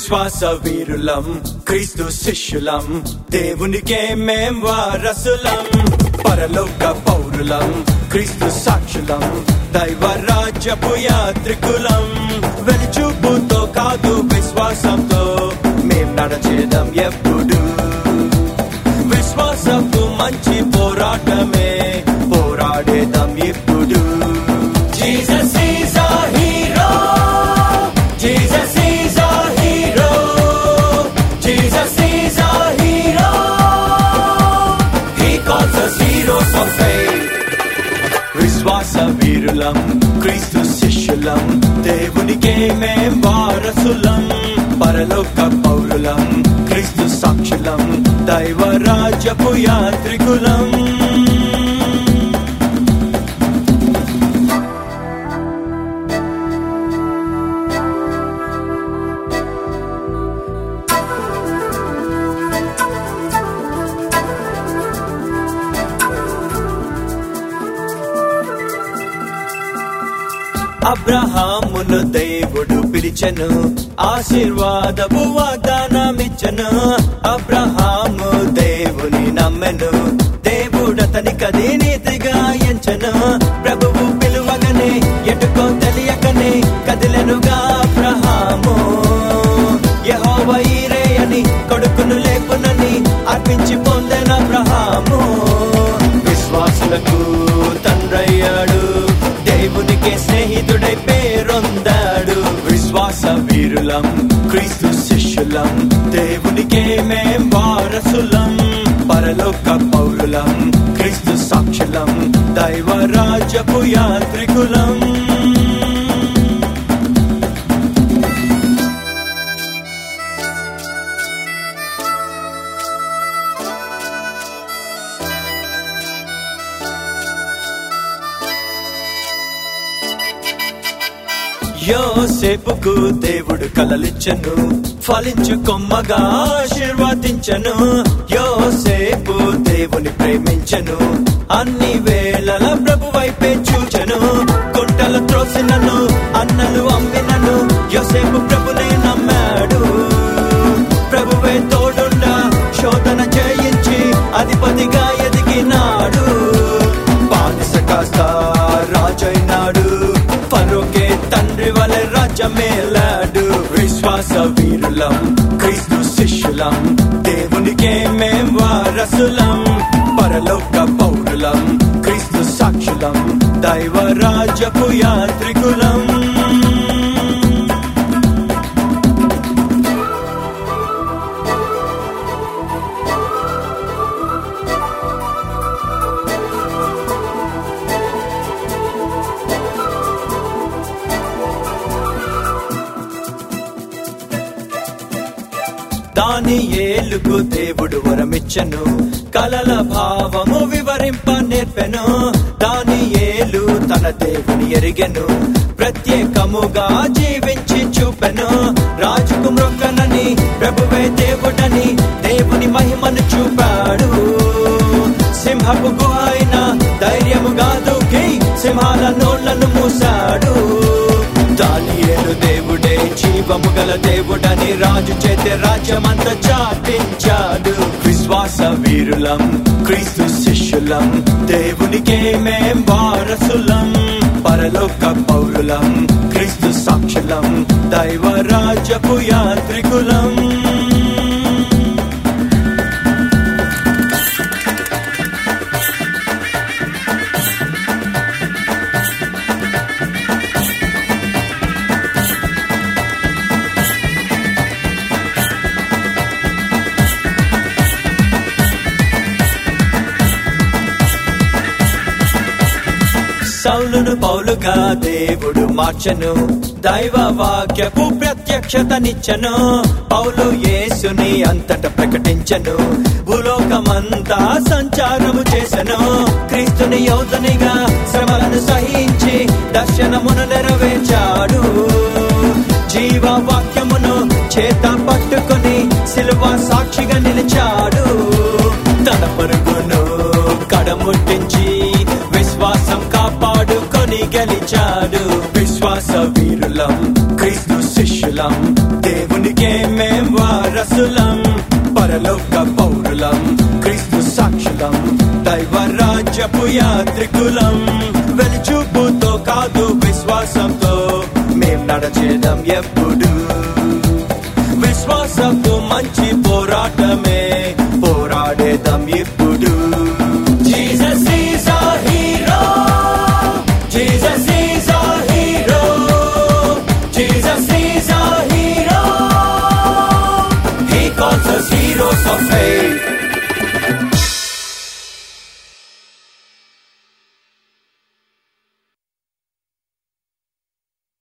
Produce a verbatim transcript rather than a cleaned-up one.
విశ్వాస వీరులం, క్రీస్తు శిష్యులం, దేవునికే మేం వారసులం. పరలోక పౌరులం, క్రీస్తు సాక్షులం, దైవ రాజ్యపు యాత్రికులం. వెలుచూపుతో కాదు విశ్వాసంతో మేం నడచేదం ఎప్పుడు. విశ్వాసపు మంచి పోరాటమే పోరాడేదం ఇప్పుడు. Jesus is our hero. Jesus is our hero. Jesus is our hero. He calls us heroes of faith. విశ్వాస వీరులం, క్రీస్తు శిష్యులం, దేవునికే మేం వారసులం. పరలోక పౌరులం, క్రీస్తు సాక్షులం, దైవ రాజ్యపు యాత్రికులం. అబ్రహామును దేవుడు పిలిచెను, ఆశీర్వాదపు వాగ్దానమిచ్చెను. అబ్రహాము దేవుని నమ్మెను, దేవుడతనికది నీతిగా ఎంచెను. ప్రభువు పిలువగనే ఎటుకో తెలియకనే కదిలెనుగా అబ్రహాము. యెహోవా ఈరే అని కొడుకును లేపునని అర్పించి పొందెను అబ్రహాము. విశ్వాసులకు తండ్రయ్యాడు, దేవునికే స్నేహితుడై పేరొందాడు. విశ్వాస వీరులం, క్రీస్తు శిష్యులం, దేవునికే మేం వారసులం. పరలోక పౌరులం, క్రీస్తు సాక్షులం, దైవ రాజ్యపు యాత్రికులం. యోసేపుకు దేవుడు కలలిచ్చెను, ఫలించు కొమ్మగా ఆశీర్వదించెను. యోసేపు దేవుని ప్రేమించెను, అన్ని వేళల ప్రభు వైపే చూచెను. గుంటలు త్రోసినను, అన్నలు అమ్మినను, యోసేపు ప్రభునే నమ్మాడు. ప్రభువే తోడుండా శోధన చేయించి అధిపతిగా ఎదిగినాడు. బానిస కాస్త రాజైనాడు, ఫరోకే తండ్రి వలె రాజ్యమేలాడు. విశ్వాస వీరులం, క్రీస్తు శిష్యులం, దేవునికే మేం వారసులం. పరలోక పౌరులం, క్రీస్తు సాక్షులం, దైవ రాజ్యపు యాత్రికులం. దానియేలుకు దేవుడు వరమిచ్చెను, కలల భావము వివరింప నేర్పెను. దానియేలు తన దేవుని ఎరిగెను, ప్రత్యేకముగా జీవించి చూపెను. రాజుకు మ్రొక్కనని ప్రభువే దేవుడని దేవుని మహిమను చూపాడు. సింహపు గుహ అయిన ధైర్యముగా దూకి సింహాల నోళ్లను మూసాడు. దానియేలు దేవుడే జీవము గల దేవుడని రాజు చేతే రాజ్యమంత చాటించాడు. విశ్వాస వీరులం, క్రీస్తు శిష్యులం, దేవునికే మేం వారసులం. పరలోక పౌరులం, క్రీస్తు సాక్షులం, దైవ రాజ్యపు యాత్రికులం. సౌలును పౌలుగా దేవుడు మార్చెను, దైవ వాక్యపు ప్రత్యక్షతనిచ్చెను. పౌలు యేసుని అంతట ప్రకటించెను, భూలోకమంతా సంచారము చేసెను. క్రీస్తుని యోధనిగా శ్రమలను సహించి దర్శనమును నెరవేర్చాడు. జీవ వాక్యమును చేత పట్టుకొని సిలువ సాక్షిగా నిలిచాడు. తన పరుగును కడముట్టించి విశ్వాసం కాపాడుకొని గెలిచాడు. విశ్వాస వీరులం, క్రీస్తు శిష్యులం, దేవుని దేవునికే మేం వారసులం, పరలోక పౌరులం, క్రీస్తు సాక్షులం, దైవ రాజ్యపు యాత్రికులం. వెలుచూపుతో కాదు విశ్వాసంతో మేం నడచేదం ఎప్పుడు. విశ్వాసపు మంచి పోరాటమే పోరాడేదం ఇప్పుడు. Jesus is our hero. Jesus is our hero. Jesus is our hero. He calls us heroes of faith.